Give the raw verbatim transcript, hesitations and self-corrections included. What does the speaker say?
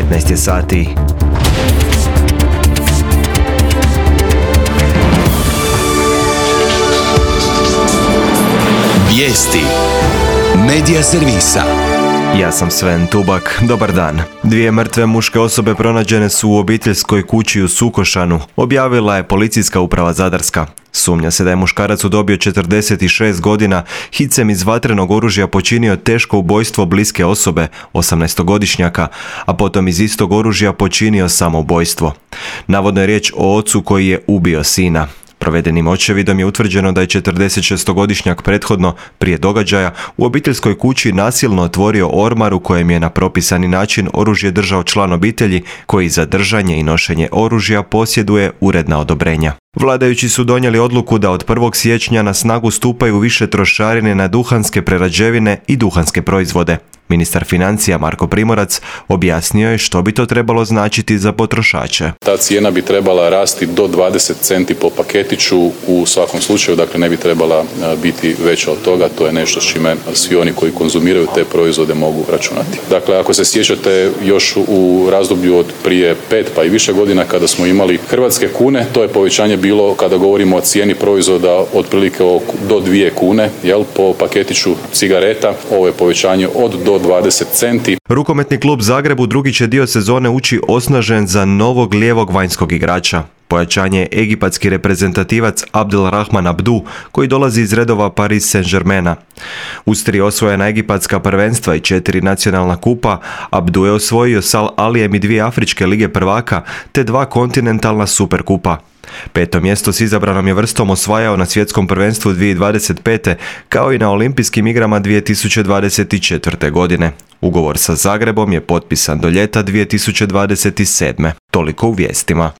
devetnaest je sati. Vijesti Medija servisa. Ja sam Sven Tubak, dobar dan. Dvije mrtve muške osobe pronađene su u obiteljskoj kući u Sukošanu, objavila je Policijska uprava Zadarska. Sumnja se da je muškarac u dobi od četrdeset šest godina hicem iz vatrenog oružja počinio teško ubojstvo bliske osobe, osamnaestogodišnjaka, a potom iz istog oružja počinio samoubojstvo. Navodno je riječ o ocu koji je ubio sina. Provedenim očevidom je utvrđeno da je četrdesetšestogodišnjak prethodno, prije događaja, u obiteljskoj kući nasilno otvorio ormar u kojem je na propisani način oružje držao član obitelji koji za držanje i nošenje oružja posjeduje uredna odobrenja. Vladajući su donijeli odluku da od prvog siječnja na snagu stupaju više trošarine na duhanske prerađevine i duhanske proizvode. Ministar financija Marko Primorac objasnio je što bi to trebalo značiti za potrošače. Ta cijena bi trebala rasti do dvadeset centi po paketiću u svakom slučaju, dakle ne bi trebala biti veća od toga, to je nešto s čime svi oni koji konzumiraju te proizvode mogu računati. Dakle, ako se sjećate još u razdoblju od prije pet pa i više godina kada smo imali hrvatske kune, to je povećanje bilo kada govorimo o cijeni proizvoda otprilike do dvije kune, jel, po paketiću cigareta, ovo je povećanje od do dvadeset centi. Rukometni klub Zagreb u drugi će dio sezone ući osnažen za novog lijevog vanjskog igrača. Pojačanje je egipatski reprezentativac Abdelrahman Abdu, koji dolazi iz redova Paris Saint-Germaina. Uz tri osvojena egipatska prvenstva i četiri nacionalna kupa, Abdu je osvojio s Al Alijem i dvije afričke lige prvaka, te dva kontinentalna superkupa. Peto mjesto s izabranom je vrstom osvajao na svjetskom prvenstvu dvije tisuće dvadeset pete kao i na olimpijskim igrama dvije tisuće dvadeset četvrte. godine. Ugovor sa Zagrebom je potpisan do ljeta dvije tisuće dvadeset sedme. Toliko u vijestima.